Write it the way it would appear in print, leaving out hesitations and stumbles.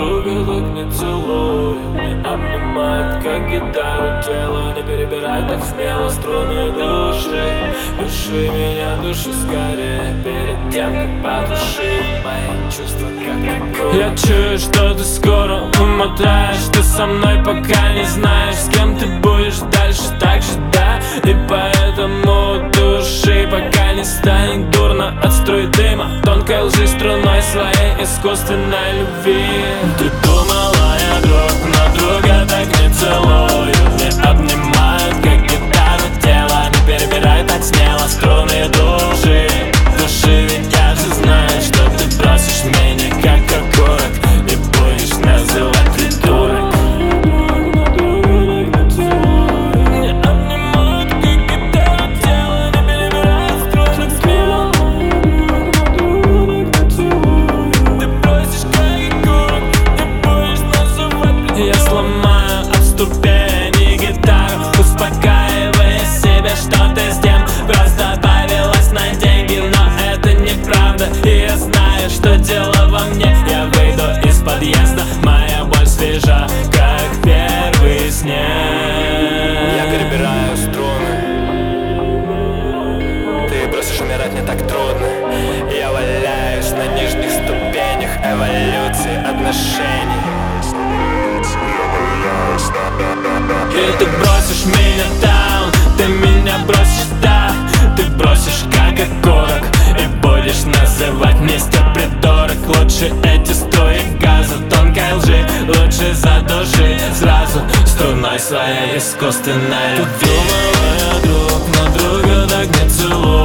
друга так не целуют, не обнимают, как гитару тело. Не перебирай так смело струны души. Души меня, души скорее, перед тем, как потушить мои чувства, как огонь. Я чую, что ты скоро умотаешь. Ты со мной пока не знаешь, с кем ты будешь дальше, так же, да. И поэтому души пока не станет дурно от струй дыма, тонкой лжи струной своей искусственной любви. Ты думала, я друг, но друга так не целую, не обнимают, как гитару тело. Не перебирай так смело струны души. Души, ведь я же знаю, что ты бросишь меня, как окурок, и будешь называть придурок. Я сломаю об ступени гитару, успокаивая себя, что ты с тем просто повелась на деньги. Но это неправда, и я знаю, что дело во мне. Я выйду из подъезда, моя боль свежа, как первый снег. Я перебираю струны, ты бросишь умирать, не так трудно. Я валяюсь на нижних ступенях эволюции отношений. И ты бросишь меня там, ты меня бросишь, да. Ты бросишь как окурок, и будешь называть вместе придурок. Лучше эти струи газа, тонкой лжи, лучше задуши сразу струной своей искусственной любви. Ты думала, я друг, но друга так не целую.